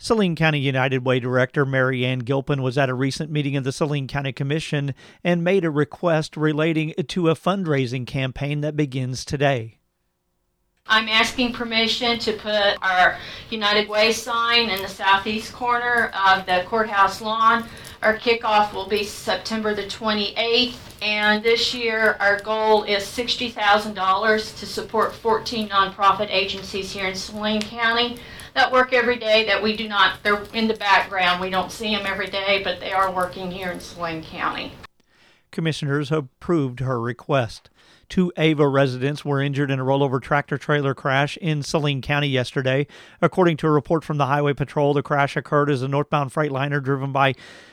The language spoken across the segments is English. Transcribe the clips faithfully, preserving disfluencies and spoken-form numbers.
Saline County United Way Director Mary Ann Gilpin was at a recent meeting of the Saline County Commission and made a request relating to a fundraising campaign that begins today. I'm asking permission to put our United Way sign in the southeast corner of the courthouse lawn. Our kickoff will be September the twenty-eighth, and this year our goal is sixty thousand dollars to support fourteen nonprofit agencies here in Saline County that work every day that we do not, they're in the background. We don't see them every day, but they are working here in Saline County. Commissioners approved her request. Two Ava residents were injured in a rollover tractor-trailer crash in Saline County yesterday. According to a report from the Highway Patrol, the crash occurred as a northbound Freightliner driven by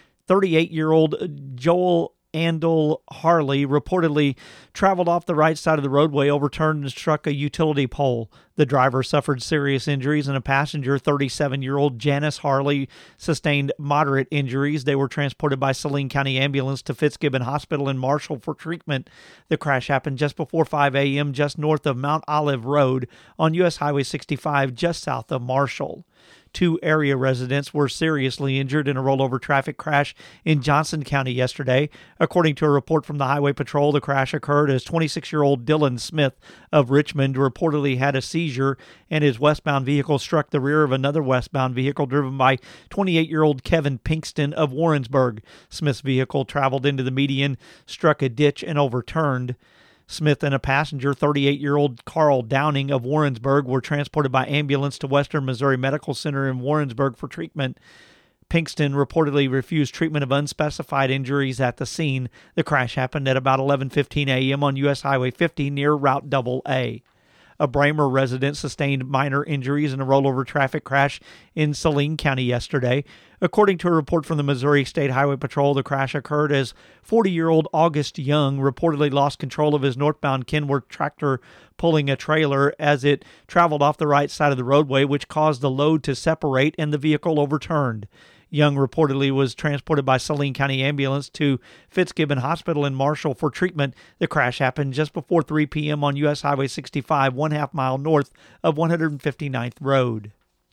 thirty-eight-year-old Joel Andel Harley reportedly traveled off the right side of the roadway, overturned, and struck a utility pole. The driver suffered serious injuries, and a passenger, thirty-seven-year-old Janice Harley, sustained moderate injuries. They were transported by Saline County Ambulance to Fitzgibbon Hospital in Marshall for treatment. The crash happened just before five a.m. just north of Mount Olive Road on U S Highway sixty-five, just south of Marshall. Two area residents were seriously injured in a rollover traffic crash in Johnson County yesterday. According to a report from the Highway Patrol, the crash occurred as twenty-six-year-old Dylan Smith of Richmond reportedly had a seizure, and his westbound vehicle struck the rear of another westbound vehicle driven by twenty-eight-year-old Kevin Pinkston of Warrensburg. Smith's vehicle traveled into the median, struck a ditch, and overturned. Smith and a passenger, thirty-eight-year-old Carl Downing of Warrensburg, were transported by ambulance to Western Missouri Medical Center in Warrensburg for treatment. Pinkston reportedly refused treatment of unspecified injuries at the scene. The crash happened at about eleven fifteen a.m. on U S Highway fifty near Route double A. A Bramer resident sustained minor injuries in a rollover traffic crash in Saline County yesterday. According to a report from the Missouri State Highway Patrol, the crash occurred as forty-year-old August Young reportedly lost control of his northbound Kenworth tractor pulling a trailer as it traveled off the right side of the roadway, which caused the load to separate and the vehicle overturned. Young reportedly was transported by Saline County Ambulance to Fitzgibbon Hospital in Marshall for treatment. The crash happened just before three p.m. on U S Highway sixty-five, one half mile north of one hundred fifty-ninth Road.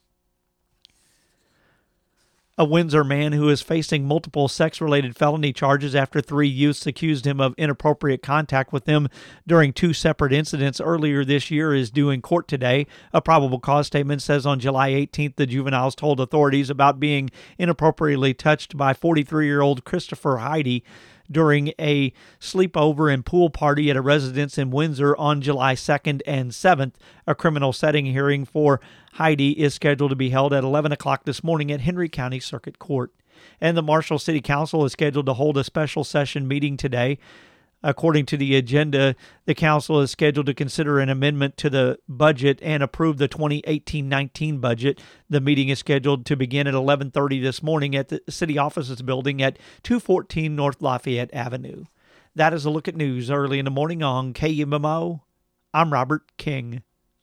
A Windsor man who is facing multiple sex-related felony charges after three youths accused him of inappropriate contact with them during two separate incidents earlier this year is due in court today. A probable cause statement says on July eighteenth, the juveniles told authorities about being inappropriately touched by forty-three-year-old Christopher Heidi during a sleepover and pool party at a residence in Windsor on July second and seventh. A criminal setting hearing for Heidi is scheduled to be held at eleven o'clock this morning at Henry County Circuit Court. And the Marshall City Council is scheduled to hold a special session meeting today. According to the agenda, the council is scheduled to consider an amendment to the budget and approve the twenty eighteen nineteen budget. The meeting is scheduled to begin at eleven thirty this morning at the city offices building at two fourteen North Lafayette Avenue. That is a look at news early in the morning on K U M O. I'm Robert King.